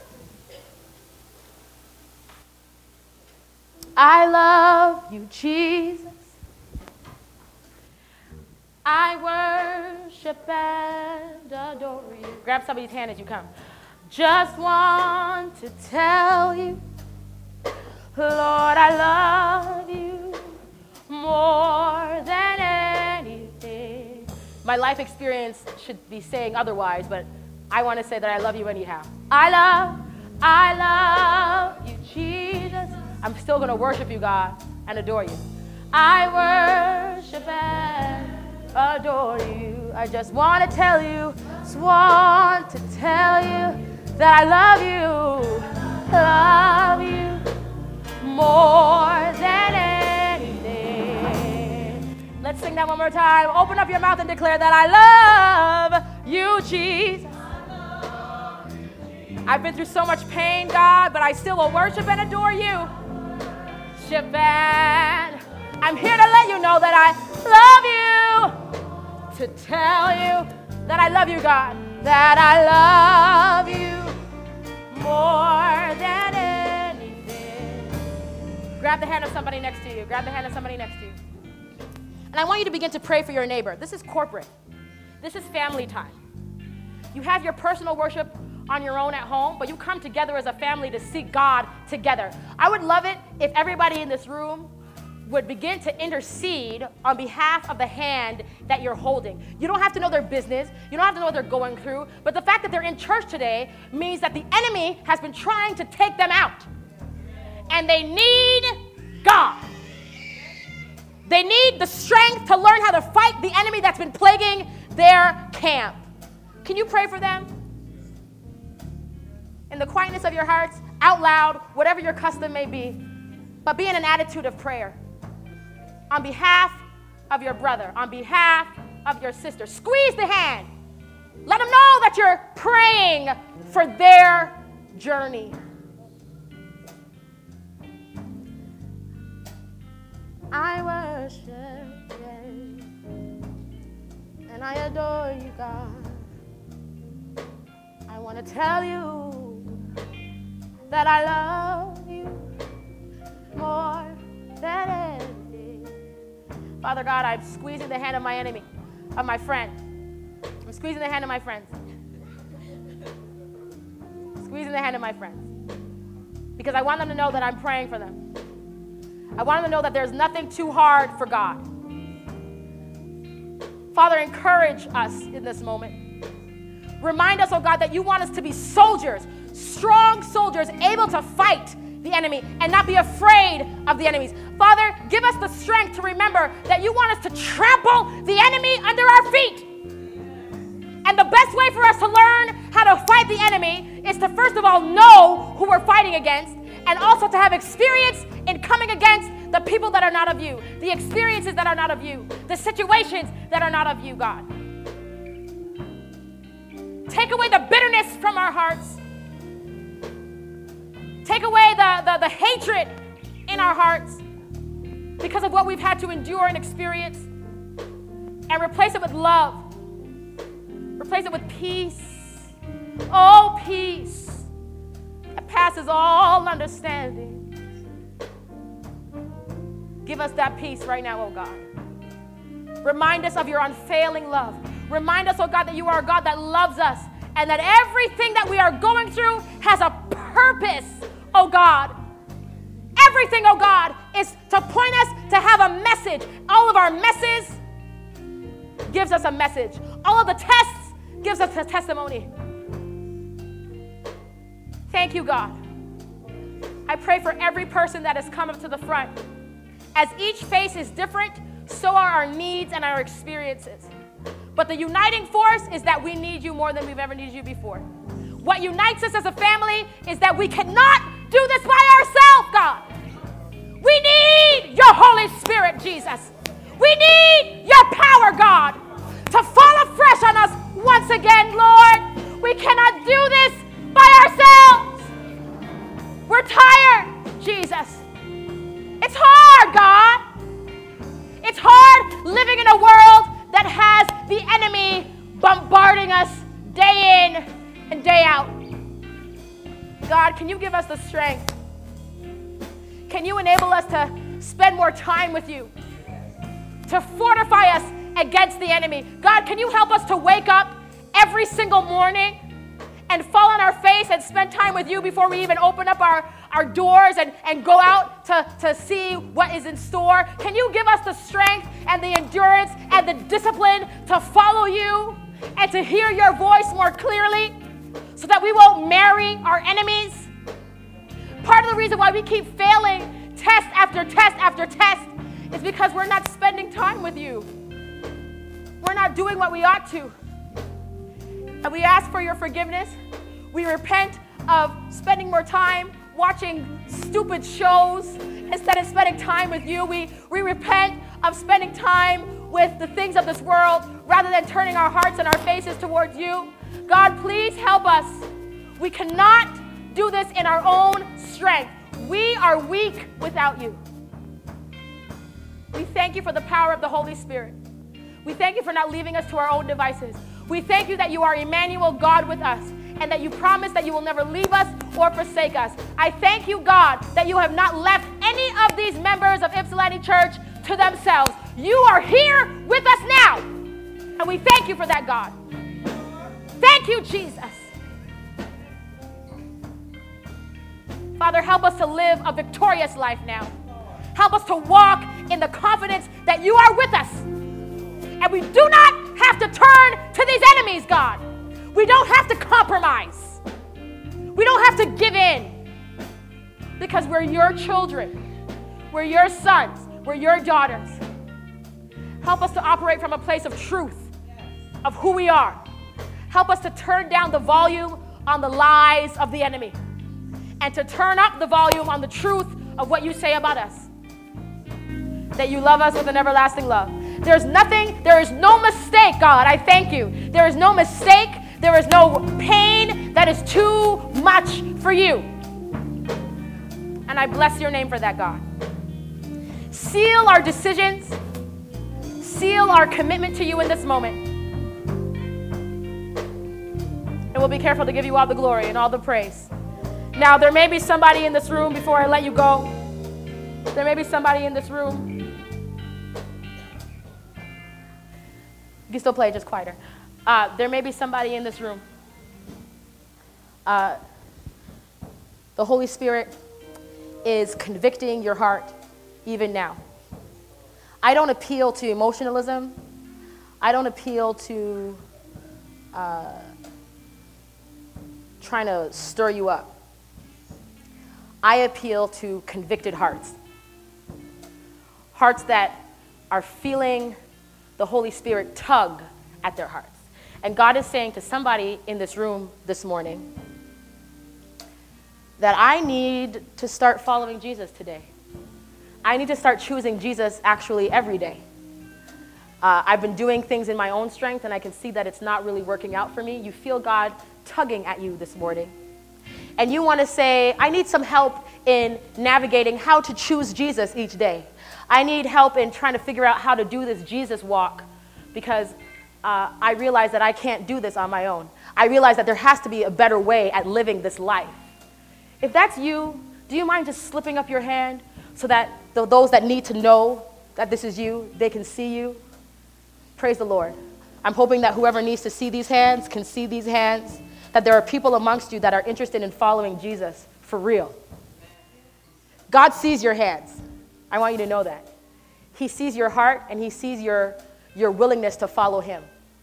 I love you, Jesus. I worship and adore you. Grab somebody's hand as you come. Just want to tell you, Lord, I love you more than anything. My life experience should be saying otherwise, but I want to say that I love you anyhow. I love, I love you, Jesus. I'm still going to worship you, God, and adore you. I worship and adore you. I just want to tell you, just want to tell you that I love you, love you more than anything. Let's sing that one more time. Open up your mouth and declare that I love you, Jesus. I've been through so much pain, God, but I still will worship and adore you. Shabbat. I'm here to let you know that I love you, to tell you that I love you, God, that I love you more than anything. Grab the hand of somebody next to you. Grab the hand of somebody next to you. And I want you to begin to pray for your neighbor. This is corporate. This is family time. You have your personal worship on your own at home, but you come together as a family to seek God together. I would love it if everybody in this room would begin to intercede on behalf of the hand that you're holding. You don't have to know their business. You don't have to know what they're going through. But the fact that they're in church today means that the enemy has been trying to take them out. And they need God. They need the strength to learn how to fight the enemy that's been plaguing their camp. Can you pray for them? In the quietness of your hearts, out loud, whatever your custom may be, but be in an attitude of prayer. On behalf of your brother, on behalf of your sister, squeeze the hand. Let them know that you're praying for their journey. I worship you, and I adore you, God. I want to tell you that I love you more than anything. Father God, I'm squeezing the hand of my enemy, of my friend. I'm squeezing the hand of my friends. squeezing the hand of my friends. Because I want them to know that I'm praying for them. I want them to know that there's nothing too hard for God. Father, encourage us in this moment. Remind us, oh God, that you want us to be soldiers, strong soldiers, able to fight the enemy and not be afraid of the enemies. Father, give us the strength to remember that you want us to trample the enemy under our feet. And the best way for us to learn how to fight the enemy is to first of all know who we're fighting against, and also to have experience in coming against the people that are not of you, the experiences that are not of you, the situations that are not of you, God. Take away the bitterness from our hearts. Take away the, the, the hatred in our hearts because of what we've had to endure and experience, and replace it with love. Replace it with peace. Oh, peace that passes all understanding. Give us that peace right now, oh God. Remind us of your unfailing love. Remind us, oh God, that you are a God that loves us, and that everything that we are going through has a purpose, oh God. Everything, oh God, is to point us to have a message. All of our messes gives us a message. All of the tests gives us a testimony. Thank you, God. I pray for every person that has come up to the front. As each face is different, so are our needs and our experiences. But the uniting force is that we need you more than we've ever needed you before. What unites us as a family is that we cannot do this by ourselves, God. We need your Holy Spirit, Jesus. We need your power, God, to fall afresh on us once again, Lord. We cannot do this by ourselves. We're tired, Jesus. It's hard, God. It's hard living in a world that has the enemy bombarding us day in and day out. God, can you give us the strength? Can you enable us to spend more time with you, to fortify us against the enemy? God, can you help us to wake up every single morning and fall on our face and spend time with you before we even open up our, our doors and, and go out to, to see what is in store? Can you give us the strength and the endurance and the discipline to follow you and to hear your voice more clearly so that we won't marry our enemies? Part of the reason why we keep failing test after test after test is because we're not spending time with you. We're not doing what we ought to. And we ask for your forgiveness. We repent of spending more time watching stupid shows instead of spending time with you. We, we repent of spending time with the things of this world rather than turning our hearts and our faces towards you. God, please help us. We cannot do this in our own strength. We are weak without you. We thank you for the power of the Holy Spirit. We thank you for not leaving us to our own devices. We thank you that you are Emmanuel, God with us, and that you promise that you will never leave us or forsake us. I thank you, God, that you have not left any of these members of Ypsilanti Church to themselves. You are here with us now, and we thank you for that, God. Thank you, Jesus. Father, help us to live a victorious life now. Help us to walk in the confidence that you are with us. And we do not have to turn to these enemies, God. We don't have to compromise. We don't have to give in. Because we're your children. We're your sons. We're your daughters. Help us to operate from a place of truth, of who we are. Help us to turn down the volume on the lies of the enemy, and to turn up the volume on the truth of what you say about us. That you love us with an everlasting love. There's nothing, there is no mistake, God, I thank you. There is no mistake, there is no pain that is too much for you. And I bless your name for that, God. Seal our decisions, seal our commitment to you in this moment. And we'll be careful to give you all the glory and all the praise. Now, there may be somebody in this room, before I let you go, there may be somebody in this room. You can still play, just quieter. Uh, there may be somebody in this room uh, The Holy Spirit is convicting your heart even now. I don't appeal to emotionalism. I don't appeal to uh, trying to stir you up. I appeal to convicted hearts. Hearts that are feeling the Holy Spirit tug at their hearts. And God is saying to somebody in this room this morning that I need to start following Jesus today. I need to start choosing Jesus actually every day. Uh, I've been doing things in my own strength, and I can see that it's not really working out for me. You feel God tugging at you this morning. And you want to say, I need some help in navigating how to choose Jesus each day. I need help in trying to figure out how to do this Jesus walk, because uh, I realize that I can't do this on my own. I realize that there has to be a better way at living this life. If that's you, do you mind just slipping up your hand so that th- those that need to know that this is you, they can see you? Praise the Lord. I'm hoping that whoever needs to see these hands can see these hands, that there are people amongst you that are interested in following Jesus for real. God sees your hands. I want you to know that. He sees your heart, and he sees your, your willingness to follow him.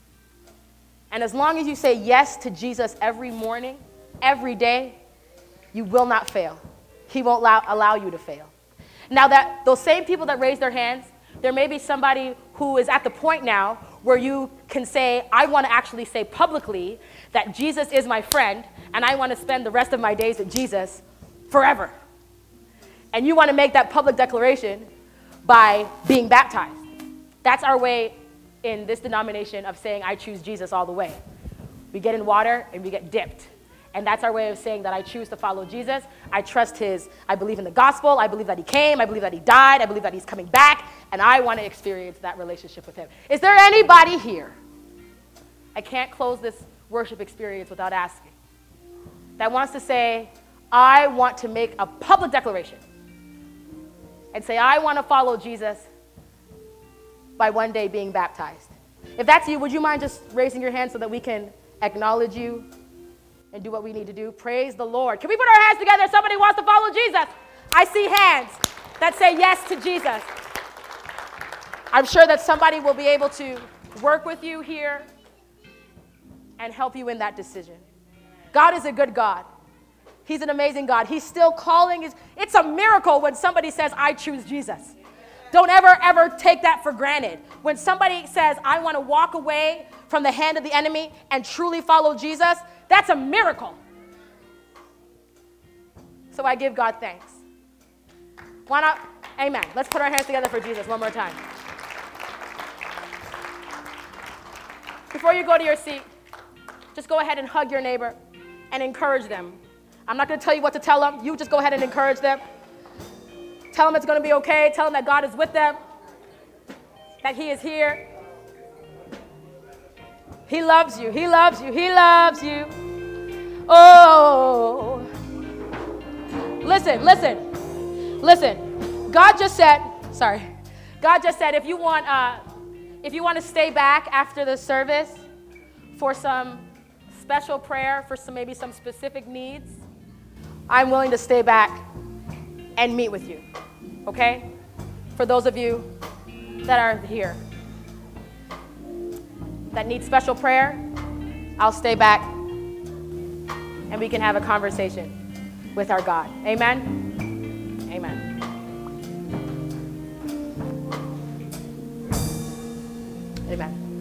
And as long as you say yes to Jesus every morning, every day, you will not fail. He won't allow, allow you to fail. Now, that those same people that raise their hands, there may be somebody who is at the point now where you can say, I want to actually say publicly that Jesus is my friend, and I want to spend the rest of my days with Jesus forever. And you want to make that public declaration by being baptized. That's our way in this denomination of saying, I choose Jesus all the way. We get in water and we get dipped. And that's our way of saying that I choose to follow Jesus. I trust his, I believe in the gospel. I believe that he came. I believe that he died. I believe that he's coming back. And I want to experience that relationship with him. Is there anybody here? I can't close this worship experience without asking. That wants to say, I want to make a public declaration and say, I want to follow Jesus by one day being baptized. If that's you, would you mind just raising your hand so that we can acknowledge you and do what we need to do? Praise the Lord. Can we put our hands together? Somebody wants to follow Jesus. I see hands that say yes to Jesus. I'm sure that somebody will be able to work with you here and help you in that decision. God is a good God. He's an amazing God. He's still calling. His, it's a miracle when somebody says, I choose Jesus. Don't ever, ever take that for granted. When somebody says, I want to walk away from the hand of the enemy and truly follow Jesus, that's a miracle. So I give God thanks. Why not? Amen. Let's put our hands together for Jesus one more time. Before you go to your seat, just go ahead and hug your neighbor and encourage them. I'm not going to tell you what to tell them. You just go ahead and encourage them. Tell them it's going to be okay. Tell them that God is with them, that he is here. He loves you. He loves you. He loves you. Oh. Listen, listen, listen. God just said, sorry. God just said if you want, uh, if you want to stay back after the service for some special prayer, for some maybe some specific needs, I'm willing to stay back and meet with you, okay? For those of you that are here that need special prayer, I'll stay back and we can have a conversation with our God. Amen? Amen. Amen.